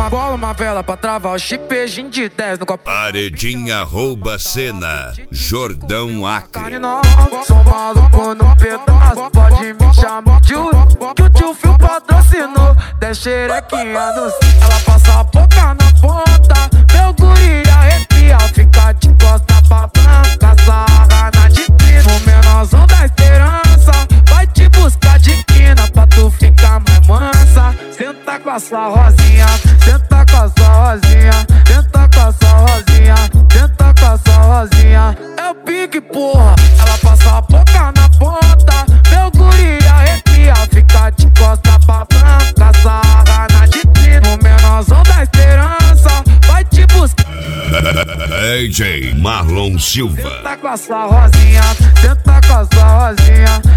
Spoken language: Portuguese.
bola, uma vela pra travar o chipejinho de 10 no copo. Paredinha rouba cena, Jordão Acre. Sou maluco no pedaço, pode me chamar de que o tio Fio patrocinou. 10 xerequinha no céu, ela passa a boca na ponta. Meu guri arrepia, fica de costa pra branca. Sarra na tiquina, o menorzão da esperança vai te buscar de quina pra tu ficar mais mansa. Senta com a sua rosinha, senta com a sua rosinha, senta com a sua rosinha, senta com a sua rosinha. É o pique, porra, ela passa a boca na ponta. Meu guri arrepia, fica de costa pra branca. Sarra na tiquina, o menorzão da esperança vai te buscar. DJ Marlon Silva. Senta com a sua rosinha, senta com a sua rosinha,